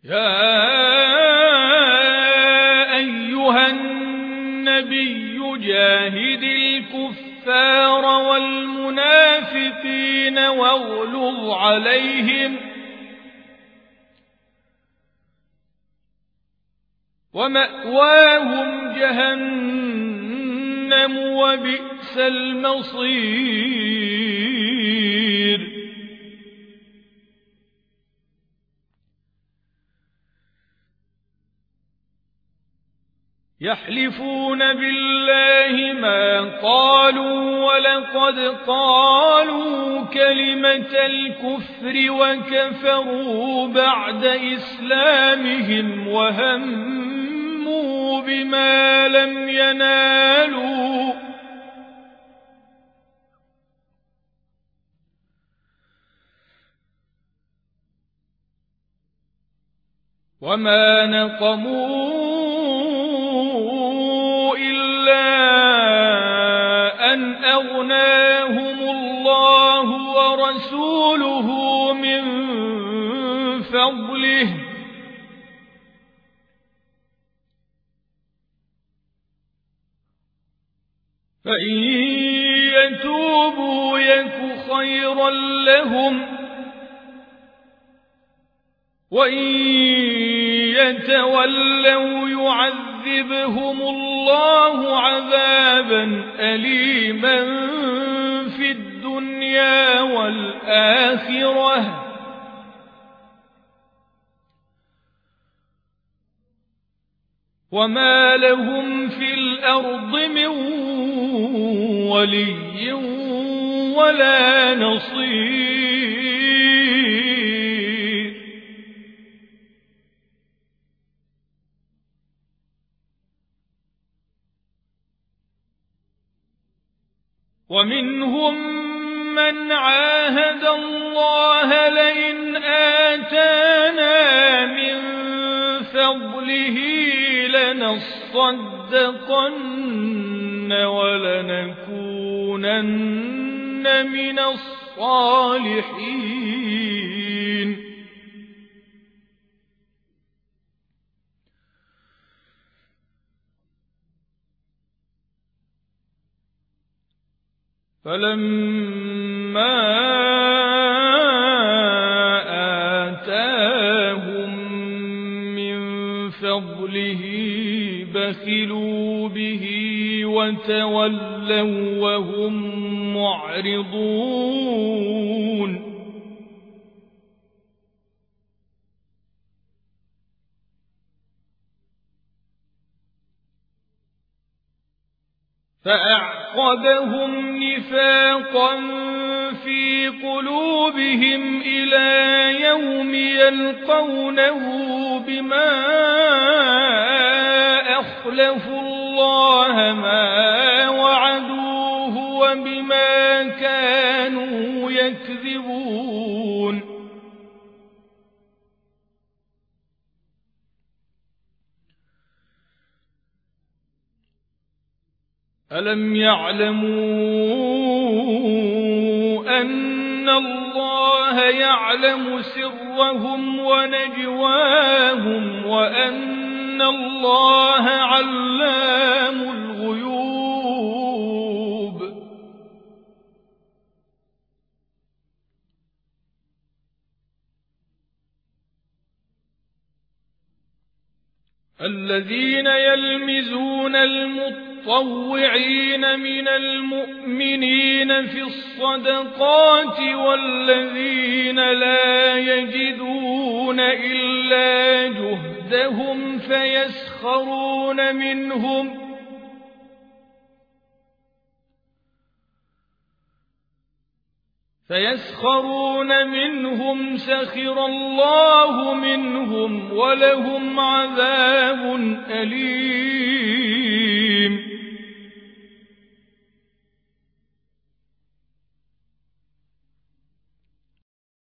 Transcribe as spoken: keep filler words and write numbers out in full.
يا أيها النبي جاهد الكفار والمنافقين واغلظ عليهم ومأواهم جهنم وبئس المصير يحلفون بالله ما قالوا ولقد قالوا كلمة الكفر وكفروا بعد إسلامهم وهموا بما لم ينالوا وما نقموا أن أغناهم الله ورسوله من فضله فإن يتوبوا يك خيرا لهم وإن يتولوا يعذبهم الله عذابا أليما في الدنيا والآخرة وما لهم في الأرض من ولي ولا نصير ومنهم من عاهد الله لئن آتانا من فضله لنصدقن ولنكونن من الصالحين فلما آتاهم من فضله بخلوا به وتولوا وهم معرضون فأعقبهم نفاقا في قلوبهم إلى يوم يلقونه بما أخلفوا الله ما وعدوه وبما كانوا يكذبون ألم يعلموا أن الله يعلم سرهم ونجواهم وأن الله علام الغيوب الذين يلمزون المطلوب المتطوعين من المؤمنين في الصدقات والذين لا يجدون إلا جهدهم فيسخرون منهم فيسخرون منهم سخر الله منهم ولهم عذاب أليم